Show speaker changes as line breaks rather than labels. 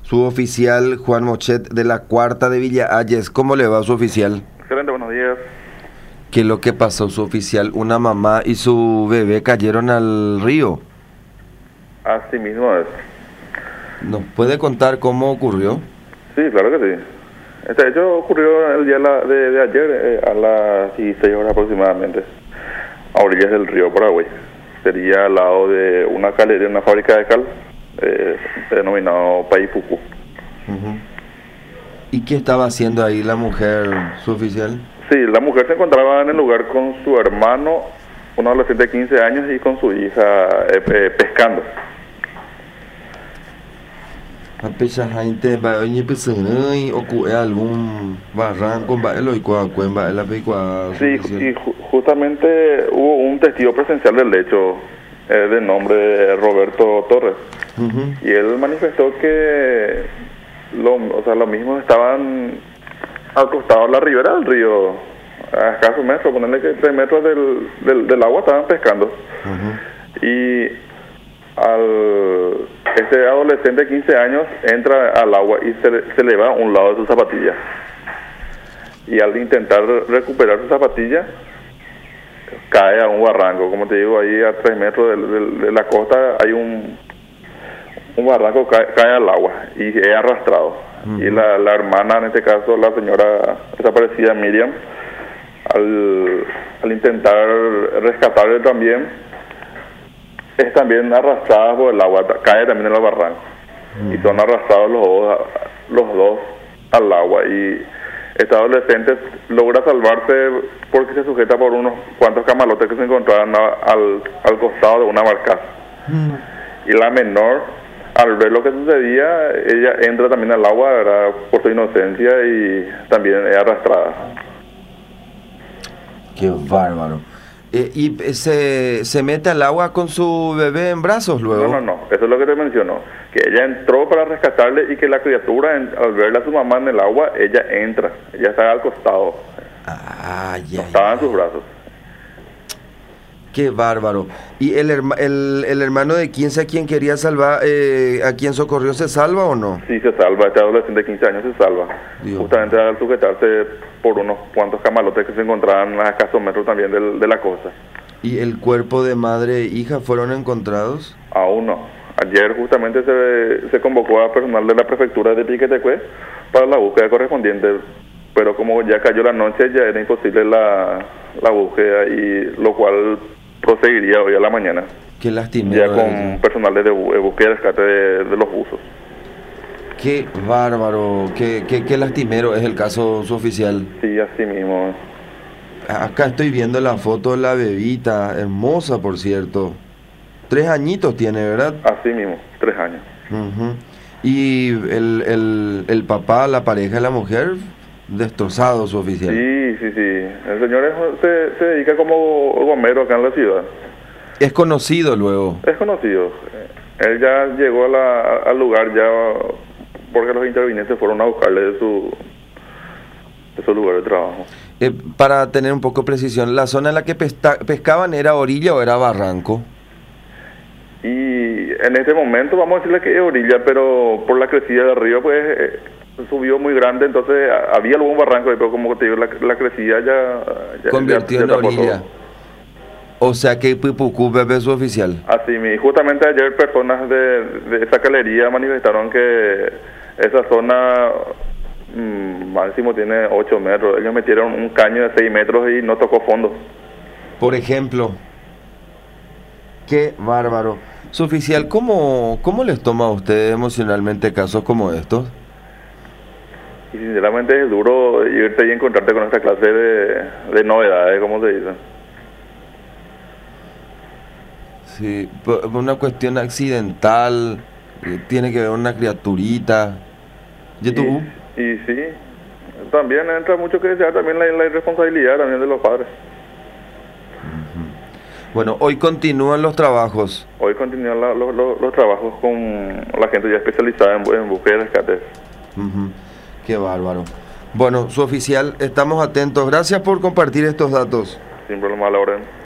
Su oficial Juan Mochet de la Cuarta de Villa Ayes. ¿Cómo le va su oficial?
Excelente, buenos días.
¿Qué es lo que pasó, su oficial? Una mamá y su bebé cayeron al río.
Así mismo es.
¿Nos puede contar cómo ocurrió?
Sí, claro que sí. Este hecho ocurrió el día de ayer a las 16 horas aproximadamente, a orillas del río Paraguay. Sería al lado de una calería, una fábrica de cal, denominado Paipucu.
¿Y qué estaba haciendo ahí la mujer, su oficial?
Sí, la mujer se encontraba en el lugar con su hermano, un adolescente de 15 años, y con su hija pescando.
A pesar gente va oye pesonai ocurre algún barranco va el oicua cuemba la pecua.
Sí, y justamente hubo un testigo presencial del hecho de nombre Roberto Torres. Y él manifestó que los mismos estaban al costado de la ribera del río, a escasos metros, ponerle que 3 metros del agua estaban pescando. Y este adolescente de 15 años entra al agua y se le va a un lado de su zapatilla. Y al intentar recuperar su zapatilla, cae a un barranco. Como te digo, ahí a 3 metros de la costa hay un barranco, cae al agua y es arrastrado. Y la hermana, en este caso la señora desaparecida Miriam, al intentar rescatarle también, es también arrastrada por el agua, cae también en el barranco. Y son arrastrados los dos al agua. Y este adolescente logra salvarse porque se sujeta por unos cuantos camalotes que se encontraban al costado de una barcaza. Y la menor, al ver lo que sucedía, ella entra también al agua, ¿verdad?, por su inocencia, y también es arrastrada.
Qué bárbaro. ¿Y se mete al agua con su bebé en brazos luego?
No, eso es lo que te mencionó, que ella entró para rescatarle y que la criatura, al verla a su mamá en el agua, ella entra, ella está al costado, no estaba en sus brazos.
Qué bárbaro. ¿Y el hermano de 15 a quien quería salvar, a quien socorrió, se salva o no?
Sí, se salva, este adolescente de 15 años se salva. Dios. Justamente al sujetarse por unos cuantos camalotes que se encontraban a escasos metros también de la costa.
¿Y el cuerpo de madre e hija fueron encontrados?
Aún no. Ayer justamente se convocó a personal de la prefectura de Piquetecue para la búsqueda correspondiente, pero como ya cayó la noche, ya era imposible la búsqueda, y lo cual proseguiría hoy a la mañana.
Qué lastimero.
Ya con personal de búsqueda y rescate de los buzos.
Qué bárbaro, qué lastimero es el caso, su oficial.
Sí, así mismo.
Acá estoy viendo la foto de la bebita, hermosa por cierto. 3 añitos tiene, ¿verdad?
Así mismo, 3 años.
Y el papá, la pareja de la mujer, destrozado, su oficial.
Sí. El señor se dedica como gomero acá en la ciudad.
¿Es conocido luego?
Es conocido. Él ya llegó al lugar ya porque los intervinientes fueron a buscarle de su lugar de trabajo.
Para tener un poco de precisión, ¿la zona en la que pescaban era orilla o era barranco?
Y en este momento vamos a decirle que es orilla, pero por la crecida del río pues subió muy grande, entonces había algún barranco, pero como te digo, la crecida ya
convirtió en orilla. O sea que Pipucú bebe su oficial.
Así mismo. Justamente ayer personas de esa galería manifestaron que esa zona máximo tiene 8 metros. Ellos metieron un caño de 6 metros y no tocó fondo.
Por ejemplo. Qué bárbaro. Su oficial, ¿cómo les toma a ustedes emocionalmente casos como estos?
Y sinceramente es duro irte y encontrarte con esta clase de novedades, como se dice.
Sí, una cuestión accidental, tiene que ver una criaturita.
Y sí, también entra mucho que desear también la irresponsabilidad también de los padres.
Bueno, hoy continúan los trabajos.
Hoy continúan los trabajos con la gente ya especializada en búsqueda y rescate.
Qué bárbaro. Bueno, su oficial, estamos atentos. Gracias por compartir estos datos.
Sin problema, a la orden.